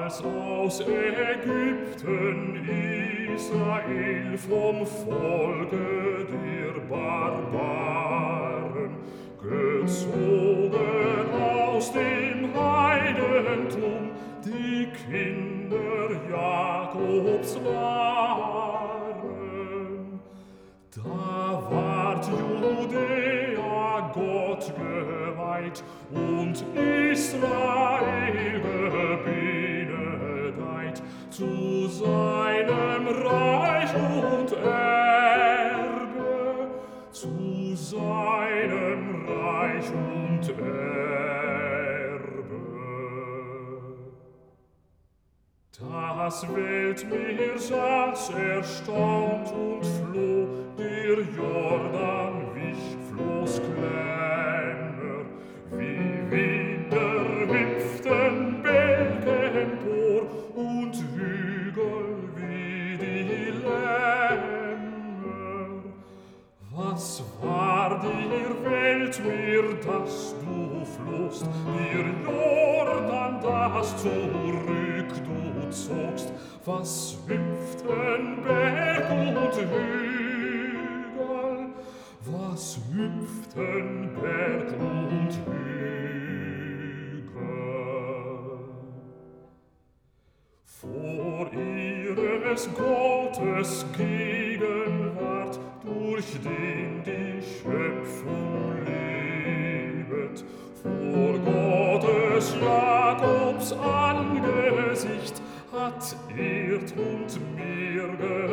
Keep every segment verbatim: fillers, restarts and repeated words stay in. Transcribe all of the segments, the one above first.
als aus Ägypten Israel vom Volke der Barbaren gezogen aus dem Heidentum die Kinder Jakobs waren. Da ward Judäa Gott geweiht und Israel gebenedeit zu seinem Reich und Erbe, zu seinem Reich und Erbe. Das Weltmeer saß erstaunt und floh, der Jordan wich, floß Klämmer, wie wieder hüpften Berge empor und Hügel wie die Lämmer. Was war dir Weltmeer, dass du flohst, dir Jordan, das zurück du zogst? Was hüpften Berg und Hügel? Was hüpften Berg und Hügel? Vor ihres Gottes Gegenwart, durch den die Schöpfung lebet, vor Gottes Jakobs Angesicht hat Erd und Meer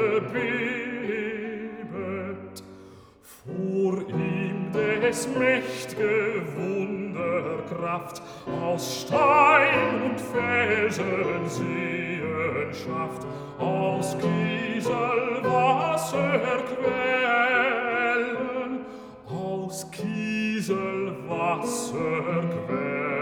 gebebet. Vor ihm des mächt'ge Wunderkraft, aus Stein und Felsen Seen schafft, aus Kiesel Wasserquellen, aus Kiesel Wasserquellen.